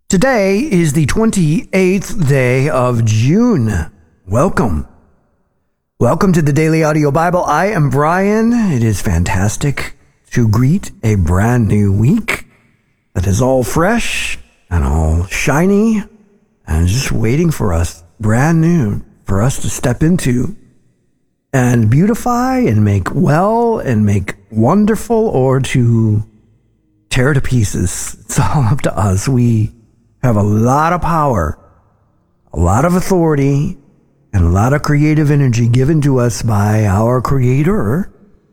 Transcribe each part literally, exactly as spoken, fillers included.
Today is the twenty-eighth day of June. Welcome. Welcome to the Daily Audio Bible. I am Brian. It is fantastic to greet a brand new week that is all fresh and all shiny and just waiting for us, brand new, for us to step into and beautify and make well and make wonderful, or to tear to pieces. It's all up to us. We have a lot of power, a lot of authority, and a lot of creative energy given to us by our Creator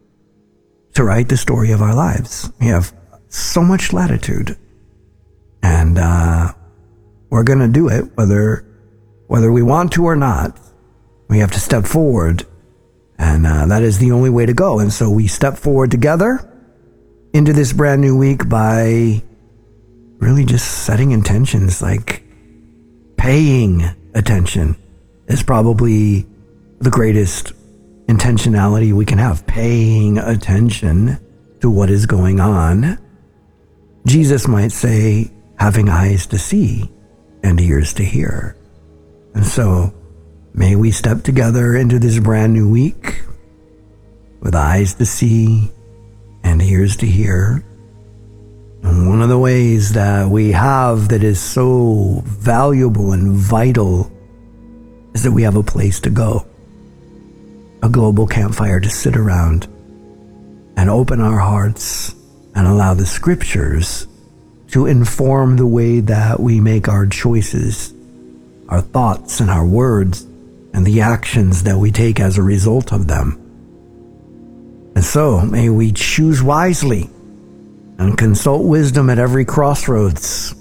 to write the story of our lives. We have so much latitude, and uh, we're going to do it whether whether we want to or not. We have to step forward, and uh, that is the only way to go. And so we step forward together into this brand new week by really just setting intentions, like paying attention is probably the greatest intentionality we can have. Paying attention to what is going on. Jesus might say, having eyes to see and ears to hear. And so may we step together into this brand new week with eyes to see and ears to hear. And one of the ways that we have that is so valuable and vital is that we have a place to go, a global campfire to sit around and open our hearts and allow the scriptures to inform the way that we make our choices, our thoughts and our words, and the actions that we take as a result of them. And so may we choose wisely and consult wisdom at every crossroads.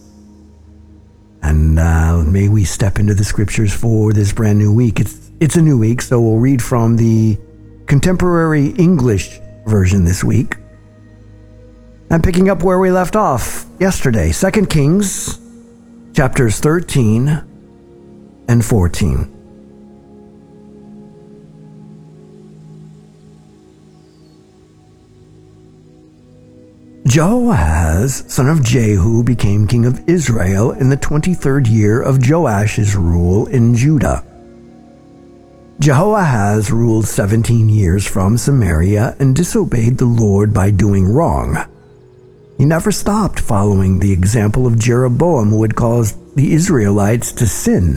And uh, may we step into the scriptures for this brand new week. It's, it's a new week, so we'll read from the Contemporary English Version this week. I'm picking up where we left off yesterday, Second Kings, chapters thirteen and fourteen. Jehoahaz, son of Jehu, became king of Israel in the twenty-third year of Joash's rule in Judah. Jehoahaz ruled seventeen years from Samaria and disobeyed the Lord by doing wrong. He never stopped following the example of Jeroboam, who had caused the Israelites to sin.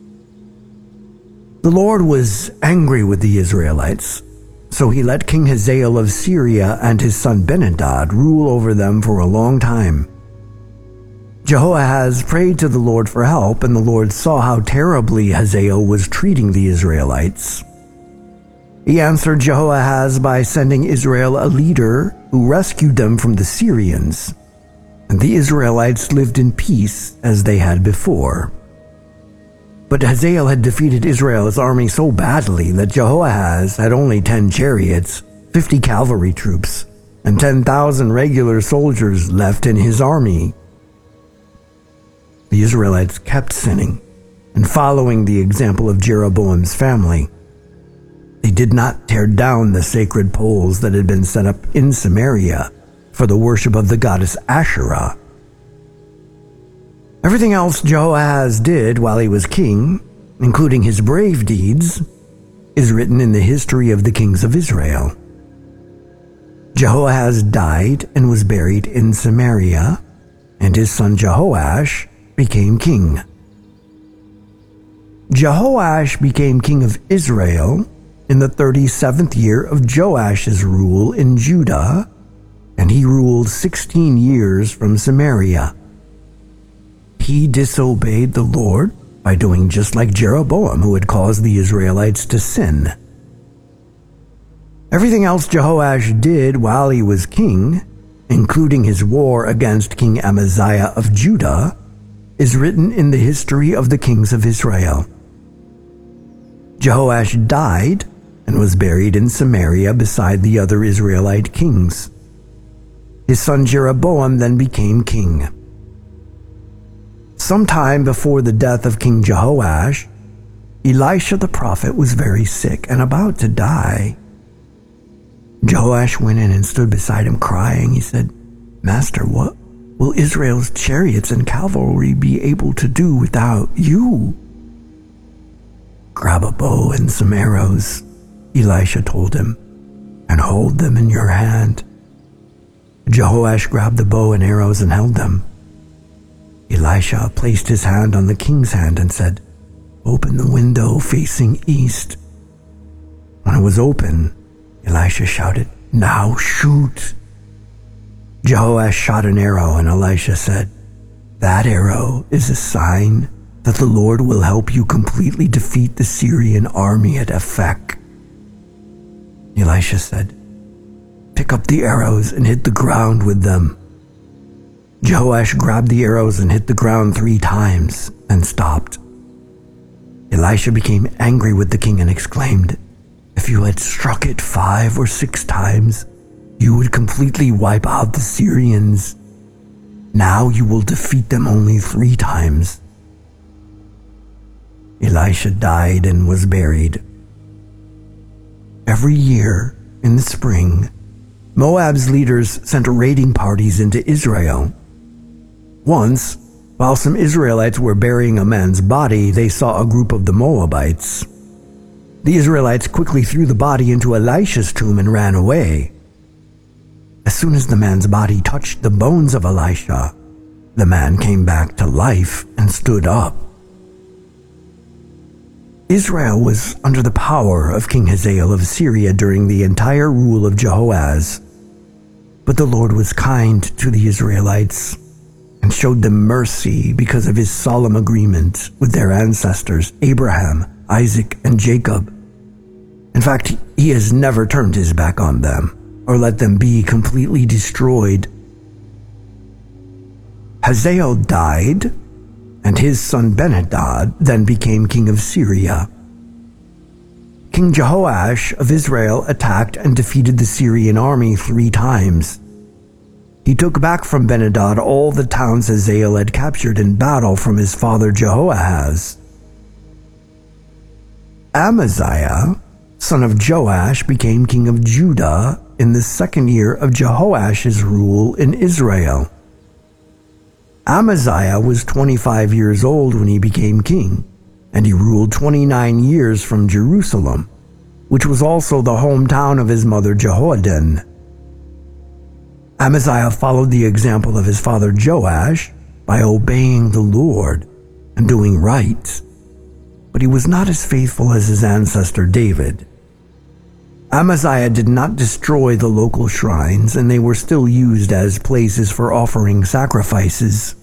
The Lord was angry with the Israelites, so he let King Hazael of Syria and his son Ben-Hadad rule over them for a long time. Jehoahaz prayed to the Lord for help, and the Lord saw how terribly Hazael was treating the Israelites. He answered Jehoahaz by sending Israel a leader who rescued them from the Syrians, and the Israelites lived in peace as they had before. But Hazael had defeated Israel's army so badly that Jehoahaz had only ten chariots, fifty cavalry troops, and ten thousand regular soldiers left in his army. The Israelites kept sinning and following the example of Jeroboam's family. They did not tear down the sacred poles that had been set up in Samaria for the worship of the goddess Asherah. Everything else Jehoahaz did while he was king, including his brave deeds, is written in the history of the kings of Israel. Jehoahaz died and was buried in Samaria, and his son Jehoash became king. Jehoash became king of Israel in the thirty-seventh year of Joash's rule in Judah, and he ruled sixteen years from Samaria. He disobeyed the Lord by doing just like Jeroboam, who had caused the Israelites to sin. Everything else Jehoash did while he was king, including his war against King Amaziah of Judah, is written in the history of the kings of Israel. Jehoash died and was buried in Samaria beside the other Israelite kings. His son Jeroboam then became king. Sometime before the death of King Jehoash, Elisha the prophet was very sick and about to die. Jehoash went in and stood beside him crying. He said, "Master, what, will Israel's chariots and cavalry be able to do without you? Grab a bow and some arrows, Elisha told him, and hold them in your hand. Jehoash grabbed the bow and arrows and held them. Elisha placed his hand on the king's hand and said, "Open the window facing east." When it was open, Elisha shouted, "Now shoot." Jehoash shot an arrow, and Elisha said, "That arrow is a sign that the Lord will help you completely defeat the Syrian army at Aphek." Elisha said, "Pick up the arrows and hit the ground with them." Jehoash grabbed the arrows and hit the ground three times and stopped. Elisha became angry with the king and exclaimed, "If you had struck it five or six times, you would completely wipe out the Syrians. Now you will defeat them only three times." Elisha died and was buried. Every year, in the spring, Moab's leaders sent raiding parties into Israel. Once, while some Israelites were burying a man's body, they saw a group of the Moabites. The Israelites quickly threw the body into Elisha's tomb and ran away. As soon as the man's body touched the bones of Elisha, the man came back to life and stood up. Israel was under the power of King Hazael of Syria during the entire rule of Jehoahaz. But the Lord was kind to the Israelites and showed them mercy because of his solemn agreement with their ancestors, Abraham, Isaac, and Jacob. In fact, he has never turned his back on them or let them be completely destroyed. Hazael died, and his son Ben-Hadad then became king of Syria. King Jehoash of Israel attacked and defeated the Syrian army three times. He took back from Ben-Hadad all the towns Hazael had captured in battle from his father Jehoahaz. Amaziah, son of Joash, became king of Judah in the second year of Jehoash's rule in Israel. Amaziah was twenty-five years old when he became king, and he ruled twenty-nine years from Jerusalem, which was also the hometown of his mother Jehoaddan. Amaziah followed the example of his father Joash by obeying the Lord and doing right, but he was not as faithful as his ancestor David. Amaziah did not destroy the local shrines, and they were still used as places for offering sacrifices.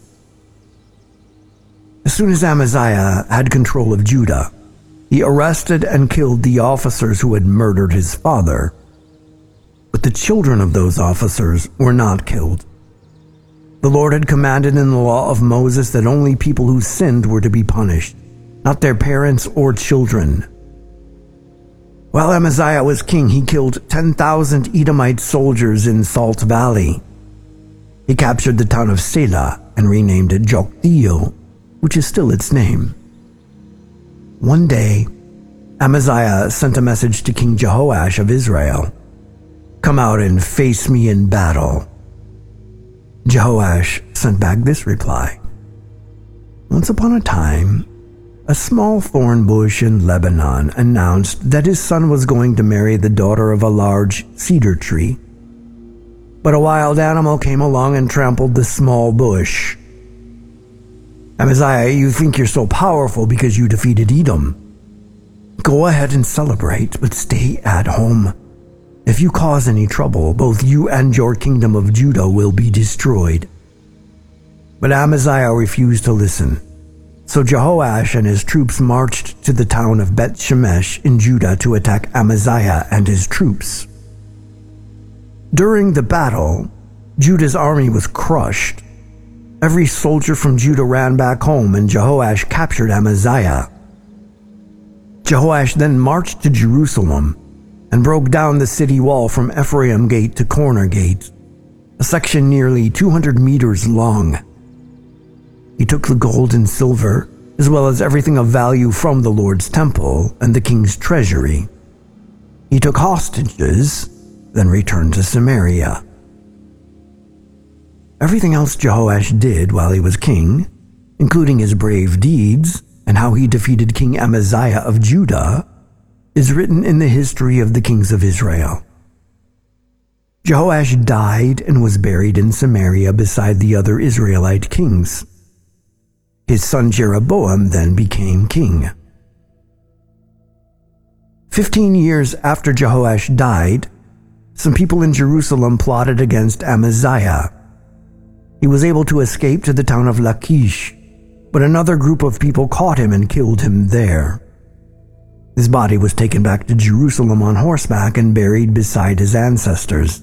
As soon as Amaziah had control of Judah, he arrested and killed the officers who had murdered his father. But the children of those officers were not killed. The Lord had commanded in the law of Moses that only people who sinned were to be punished, not their parents or children. While Amaziah was king, he killed ten thousand Edomite soldiers in Salt Valley. He captured the town of Selah and renamed it Joktheel, which is still its name. One day, Amaziah sent a message to King Jehoash of Israel. "Come out and face me in battle." Jehoash sent back this reply. Once upon a time, a small thorn bush in Lebanon announced that his son was going to marry the daughter of a large cedar tree. But a wild animal came along and trampled the small bush. "Amaziah, you think you're so powerful because you defeated Edom. Go ahead and celebrate, but stay at home. If you cause any trouble, both you and your kingdom of Judah will be destroyed." But Amaziah refused to listen. So Jehoash and his troops marched to the town of Bet Shemesh in Judah to attack Amaziah and his troops. During the battle, Judah's army was crushed. Every soldier from Judah ran back home, and Jehoash captured Amaziah. Jehoash then marched to Jerusalem and broke down the city wall from Ephraim Gate to Corner Gate, a section nearly two hundred meters long. He took the gold and silver, as well as everything of value from the Lord's temple and the king's treasury. He took hostages, then returned to Samaria. Everything else Jehoash did while he was king, including his brave deeds and how he defeated King Amaziah of Judah, is written in the history of the kings of Israel. Jehoash died and was buried in Samaria beside the other Israelite kings. His son Jeroboam then became king. Fifteen years after Jehoash died, some people in Jerusalem plotted against Amaziah. He was able to escape to the town of Lachish, but another group of people caught him and killed him there. His body was taken back to Jerusalem on horseback and buried beside his ancestors.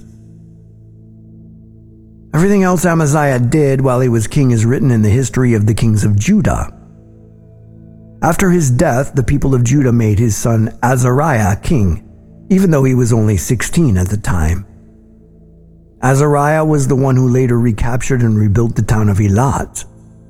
Everything else Amaziah did while he was king is written in the history of the kings of Judah. After his death, the people of Judah made his son Azariah king, even though he was only sixteen at the time. Azariah was the one who later recaptured and rebuilt the town of Elat.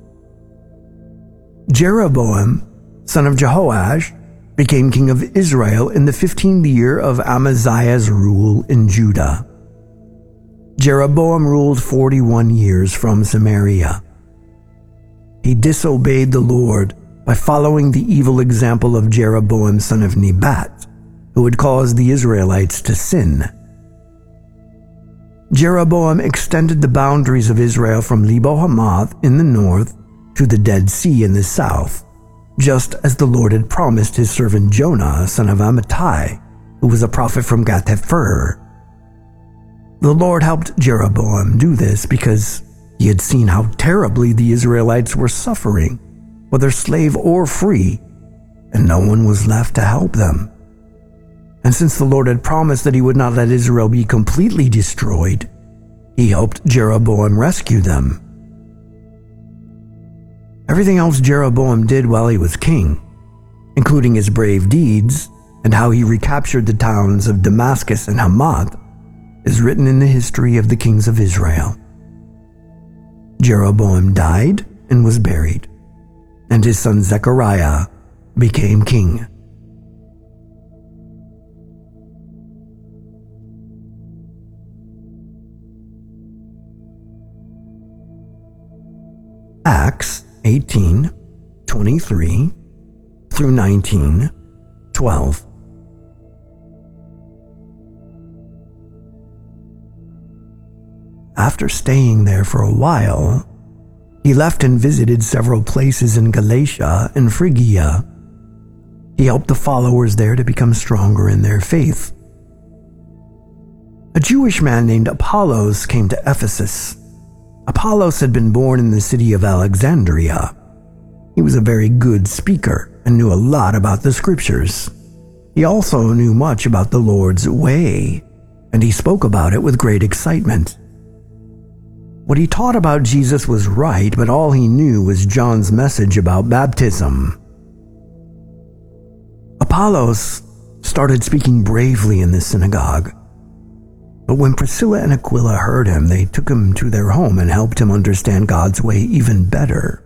Jeroboam, son of Jehoash, became king of Israel in the fifteenth year of Amaziah's rule in Judah. Jeroboam ruled forty-one years from Samaria. He disobeyed the Lord by following the evil example of Jeroboam son of Nebat, who had caused the Israelites to sin. Jeroboam extended the boundaries of Israel from Lebo-Hamath in the north to the Dead Sea in the south, just as the Lord had promised his servant Jonah, son of Amittai, who was a prophet from Gath-hepher. The Lord helped Jeroboam do this because he had seen how terribly the Israelites were suffering, whether slave or free, and no one was left to help them. And since the Lord had promised that he would not let Israel be completely destroyed, he helped Jeroboam rescue them. Everything else Jeroboam did while he was king, including his brave deeds and how he recaptured the towns of Damascus and Hamath, is written in the history of the kings of Israel. Jeroboam died and was buried, and his son Zechariah became king. Acts eighteen, twenty-three through nineteen, twelve. After staying there for a while, he left and visited several places in Galatia and Phrygia. He helped the followers there to become stronger in their faith. A Jewish man named Apollos came to Ephesus. Apollos had been born in the city of Alexandria. He was a very good speaker and knew a lot about the scriptures. He also knew much about the Lord's way, and he spoke about it with great excitement. What he taught about Jesus was right, but all he knew was John's message about baptism. Apollos started speaking bravely in the synagogue. But when Priscilla and Aquila heard him, they took him to their home and helped him understand God's way even better.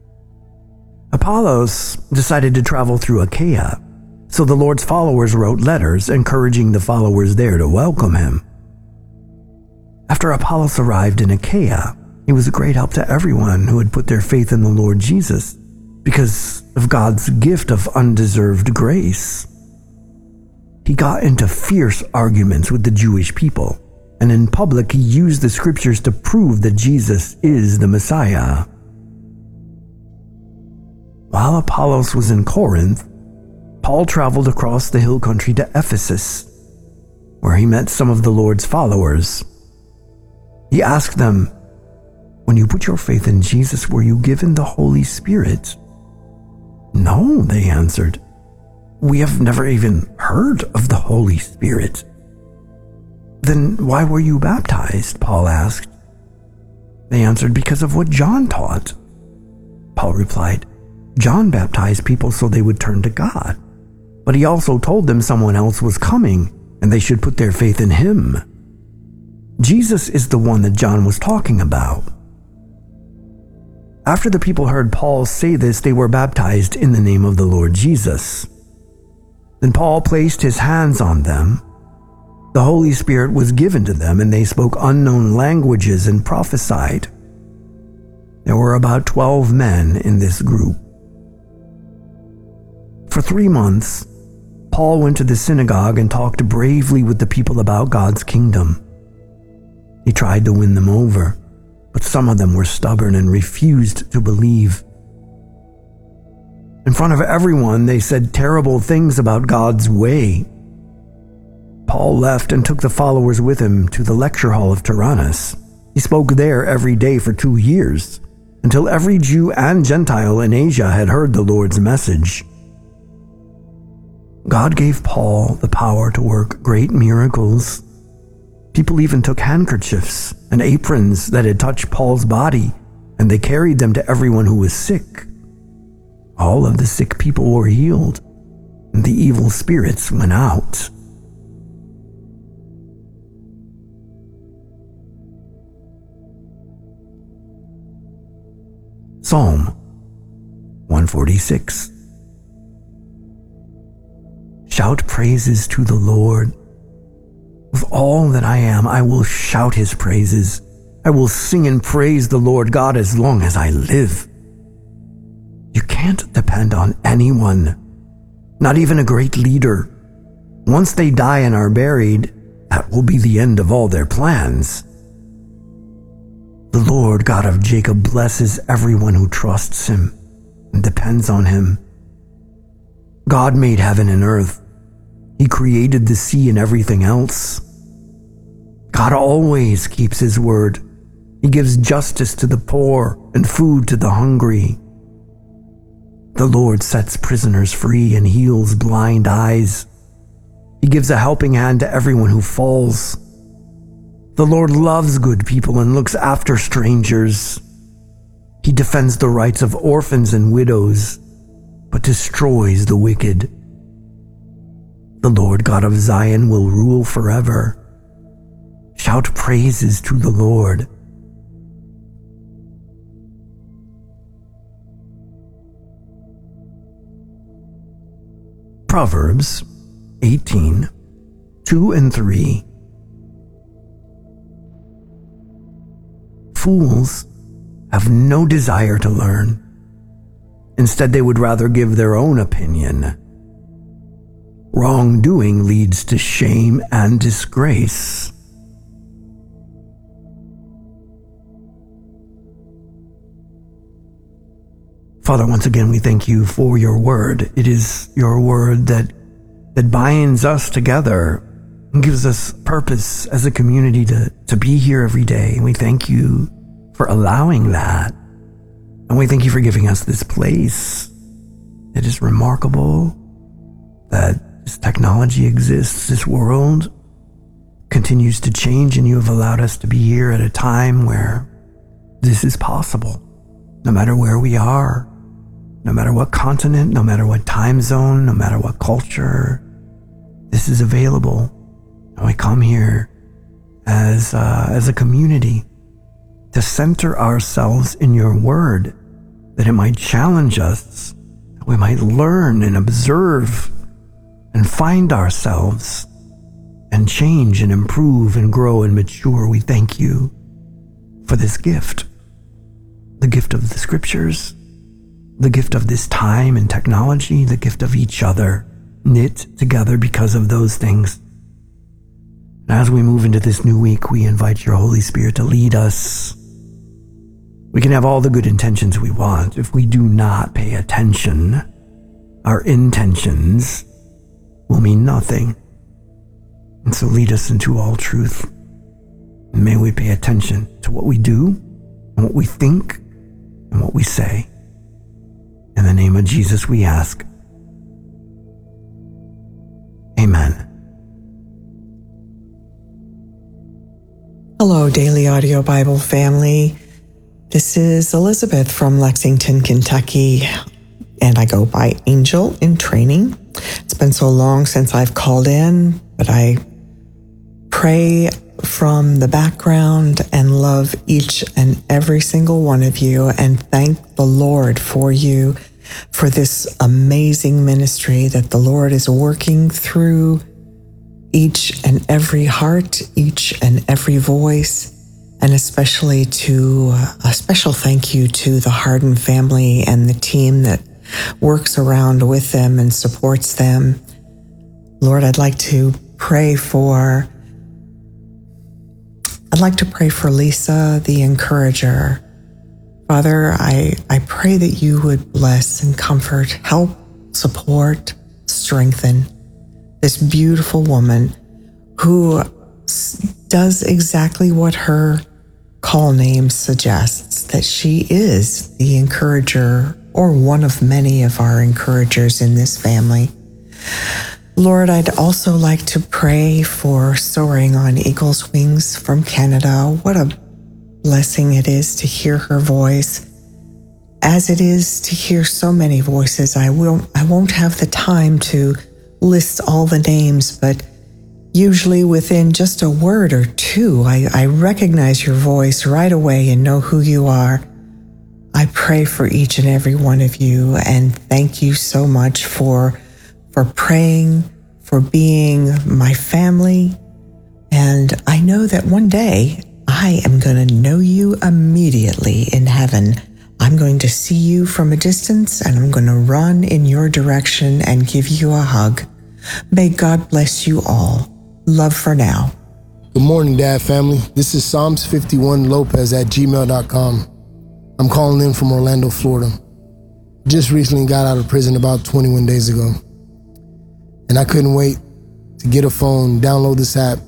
Apollos decided to travel through Achaia, so the Lord's followers wrote letters encouraging the followers there to welcome him. After Apollos arrived in Achaia, he was a great help to everyone who had put their faith in the Lord Jesus because of God's gift of undeserved grace. He got into fierce arguments with the Jewish people, and in public he used the scriptures to prove that Jesus is the Messiah. While Apollos was in Corinth, Paul traveled across the hill country to Ephesus, where he met some of the Lord's followers. He asked them, "When you put your faith in Jesus, were you given the Holy Spirit?" "No," they answered. "We have never even heard of the Holy Spirit." "Then why were you baptized?" Paul asked. They answered, "Because of what John taught." Paul replied, "John baptized people so they would turn to God, but he also told them someone else was coming and they should put their faith in him. Jesus is the one that John was talking about." After the people heard Paul say this, they were baptized in the name of the Lord Jesus. Then Paul placed his hands on them, The Holy Spirit was given to them, and they spoke unknown languages and prophesied. There were about twelve men in this group. For three months, Paul went to the synagogue and talked bravely with the people about God's kingdom. He tried to win them over, but some of them were stubborn and refused to believe. In front of everyone, they said terrible things about God's way. Paul left and took the followers with him to the lecture hall of Tyrannus. He spoke there every day for two years, until every Jew and Gentile in Asia had heard the Lord's message. God gave Paul the power to work great miracles. People even took handkerchiefs and aprons that had touched Paul's body, and they carried them to everyone who was sick. All of the sick people were healed, and the evil spirits went out. Psalm one forty-six. Shout praises to the Lord. With all that I am, I will shout his praises. I will sing and praise the Lord God as long as I live. You can't depend on anyone, not even a great leader. Once they die and are buried, that will be the end of all their plans. The Lord God of Jacob blesses everyone who trusts him and depends on him. God made heaven and earth. He created the sea and everything else. God always keeps his word. He gives justice to the poor and food to the hungry. The Lord sets prisoners free and heals blind eyes. He gives a helping hand to everyone who falls. The Lord loves good people and looks after strangers. He defends the rights of orphans and widows, but destroys the wicked. The Lord God of Zion will rule forever. Shout praises to the Lord. Proverbs eighteen, two and three. Fools have no desire to learn. Instead, they would rather give their own opinion. Wrongdoing leads to shame and disgrace. Father, once again, we thank you for your word. It is your word that, that binds us together and gives us purpose as a community to, to be here every day. And we thank you for allowing that. And we thank you for giving us this place. It is remarkable that this technology exists. This world continues to change, and you have allowed us to be here at a time where this is possible. No matter where we are, no matter what continent, no matter what time zone, no matter what culture, this is available. And we come here as uh, as a community to center ourselves in your word, that it might challenge us, that we might learn and observe and find ourselves and change and improve and grow and mature. We thank you for this gift, the gift of the scriptures, the gift of this time and technology, the gift of each other, knit together because of those things. And as we move into this new week, we invite your Holy Spirit to lead us. We can have all the good intentions we want. If we do not pay attention, our intentions will mean nothing. And so lead us into all truth. And may we pay attention to what we do and what we think and what we say. In the name of Jesus we ask. Amen. Hello, Daily Audio Bible family. This is Elizabeth from Lexington, Kentucky, and I go by Angel in Training. It's been so long since I've called in, but I pray from the background and love each and every single one of you, and thank the Lord for you, for this amazing ministry that the Lord is working through each and every heart, each and every voice, and especially to a special thank you to the Harden family and the team that works around with them and supports them. Lord, I'd like to pray for, I'd like to pray for Lisa, the encourager. Father, I, I pray that you would bless and comfort, help, support, strengthen this beautiful woman who does exactly what her call name suggests, that she is the encourager or one of many of our encouragers in this family. Lord, I'd also like to pray for Soaring on Eagle's Wings from Canada. What a blessing it is to hear her voice, as it is to hear so many voices. I won't, I won't have the time to list all the names, but usually within just a word or two, I, I recognize your voice right away and know who you are. I pray for each and every one of you, and thank you so much for, for praying, for being my family. And I know that one day I am going to know you immediately in heaven. I'm going to see you from a distance, and I'm going to run in your direction and give you a hug. May God bless you all. Love for now. Good morning, Dad family. This is Psalms fifty-one Lopez at gmail dot com. I'm calling in from Orlando, Florida. Just recently got out of prison about twenty-one days ago. And I couldn't wait to get a phone, download this app,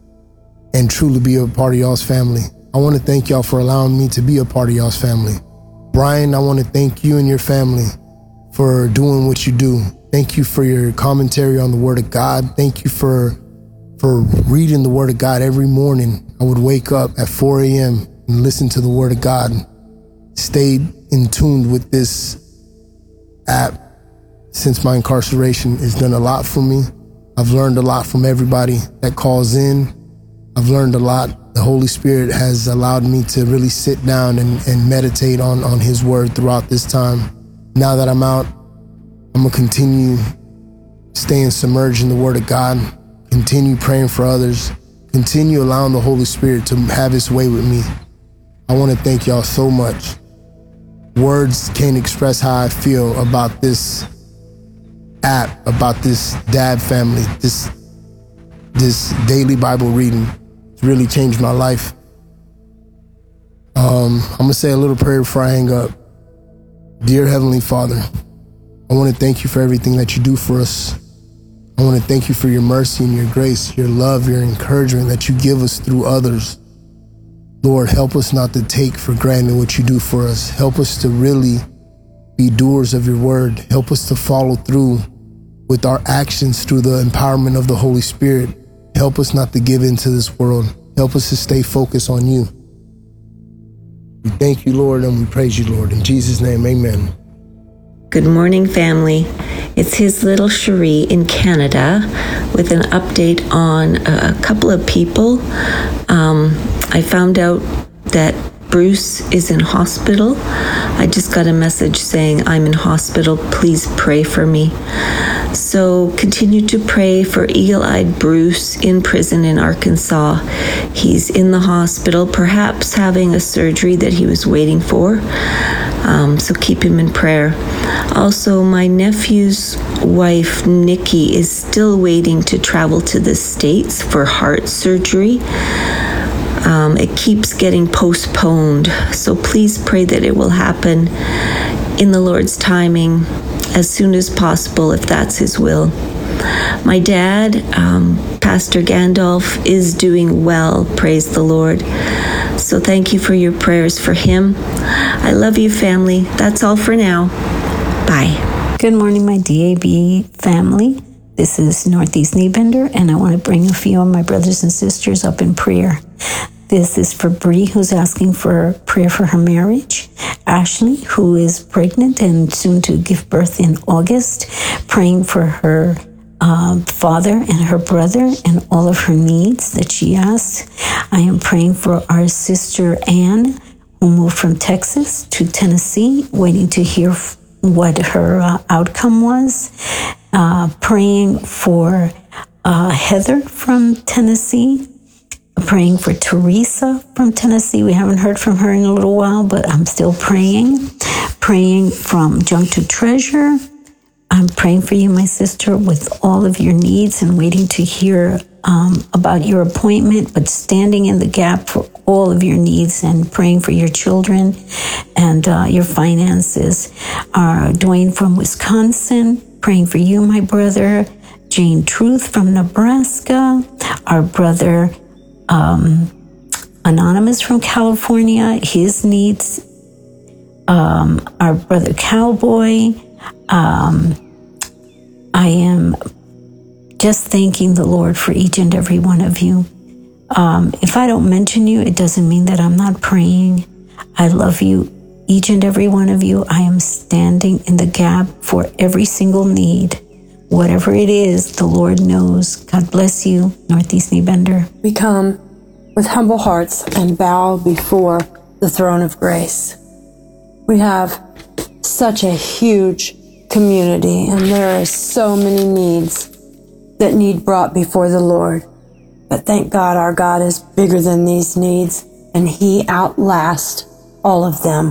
and truly be a part of y'all's family. I want to thank y'all for allowing me to be a part of y'all's family. Brian, I want to thank you and your family for doing what you do. Thank you for your commentary on the Word of God. Thank you for for reading the Word of God every morning. I would wake up at four a.m. and listen to the Word of God. Stayed in tune with this app since my incarceration. It's done a lot for me. I've learned a lot from everybody that calls in. I've learned a lot. The Holy Spirit has allowed me to really sit down and, and meditate on, on His Word throughout this time. Now that I'm out, I'm going to continue staying submerged in the Word of God, continue praying for others, continue allowing the Holy Spirit to have His way with me. I want to thank y'all so much. Words can't express how I feel about this app, about this dad family, this, this daily Bible reading. It's really changed my life. Um, I'm going to say a little prayer before I hang up. Dear Heavenly Father, I want to thank you for everything that you do for us. I want to thank you for your mercy and your grace, your love, your encouragement that you give us through others. Lord, help us not to take for granted what you do for us. Help us to really be doers of your word. Help us to follow through with our actions through the empowerment of the Holy Spirit. Help us not to give into this world. Help us to stay focused on you. We thank you, Lord, and we praise you, Lord. In Jesus' name, amen. Good morning, family. It's his little Cherie in Canada with an update on a couple of people. Um, I found out that Bruce is in hospital. I just got a message saying, I'm in hospital, please pray for me. So continue to pray for eagle-eyed Bruce in prison in Arkansas. He's in the hospital, perhaps having a surgery that he was waiting for. Um, so keep him in prayer. Also, my nephew's wife, Nikki, is still waiting to travel to the States for heart surgery. Um, it keeps getting postponed, so please pray that it will happen in the Lord's timing as soon as possible, if that's His will. My dad, um, Pastor Gandalf, is doing well, praise the Lord. So thank you for your prayers for him. I love you, family. That's all for now. Bye. Good morning, my D A B family. This is Northeast Kneebender, and I want to bring a few of my brothers and sisters up in prayer. This is for Bree, who's asking for prayer for her marriage. Ashley, who is pregnant and soon to give birth in August, praying for her uh, father and her brother and all of her needs that she asks. I am praying for our sister Anne, who moved from Texas to Tennessee, waiting to hear what her uh, outcome was. Uh, praying for uh, Heather from Tennessee. Praying for Teresa from Tennessee. We haven't heard from her in a little while, but I'm still praying. Praying from Junk to Treasure. I'm praying for you, my sister, with all of your needs and waiting to hear um, about your appointment, but standing in the gap for all of your needs and praying for your children and uh, your finances. Uh, Dwayne from Wisconsin, praying for you, my brother. Jane Truth from Nebraska. Our brother Um, Anonymous from California, his needs. Um, our brother Cowboy. Um, I am just thanking the Lord for each and every one of you. Um, if I don't mention you, it doesn't mean that I'm not praying. I love you, each and every one of you. I am standing in the gap for every single need. Whatever it is, the Lord knows. God bless you, Northeast Kneebender. We come with humble hearts and bow before the throne of grace. We have such a huge community, and there are so many needs that need brought before the Lord. But thank God our God is bigger than these needs, and He outlasts all of them.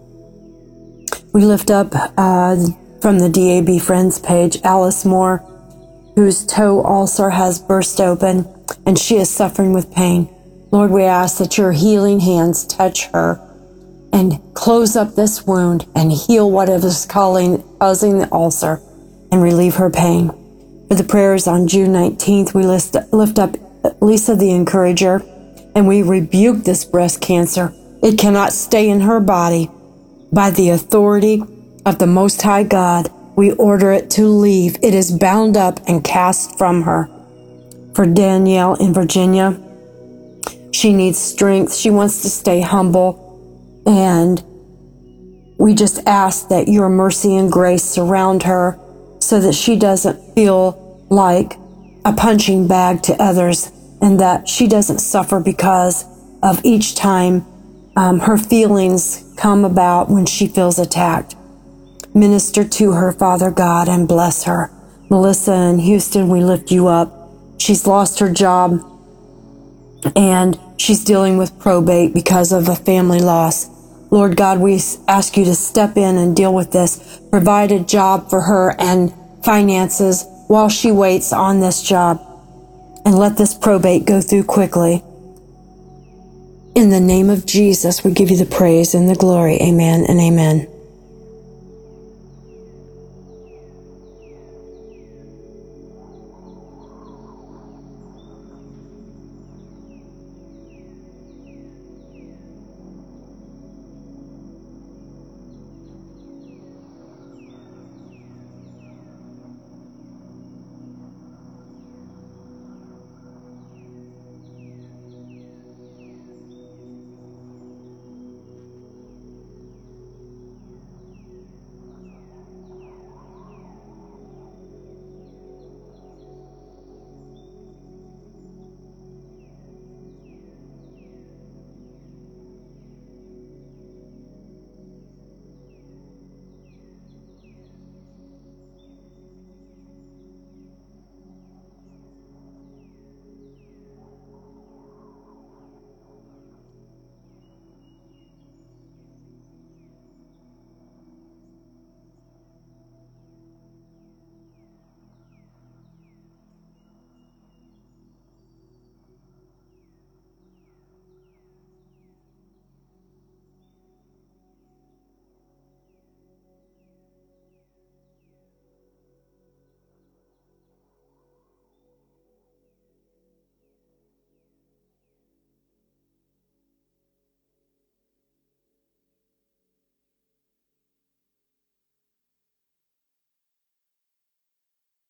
We lift up uh, from the D A B Friends page, Alice Moore, whose toe ulcer has burst open, and she is suffering with pain. Lord, we ask that your healing hands touch her and close up this wound and heal whatever is causing the ulcer and relieve her pain. For the prayers on June nineteenth, we list, lift up Lisa the Encourager, and we rebuke this breast cancer. It cannot stay in her body. By the authority of the Most High God, we order it to leave. It is bound up and cast from her. For Danielle in Virginia, she needs strength. She wants to stay humble. And we just ask that your mercy and grace surround her so that she doesn't feel like a punching bag to others, and that she doesn't suffer because of each time um, her feelings come about when she feels attacked. Minister to her, Father God, and bless her. Melissa in Houston, we lift you up. She's lost her job, and she's dealing with probate because of a family loss. Lord God, we ask you to step in and deal with this. Provide a job for her and finances while she waits on this job. And let this probate go through quickly. In the name of Jesus, we give you the praise and the glory. Amen and amen.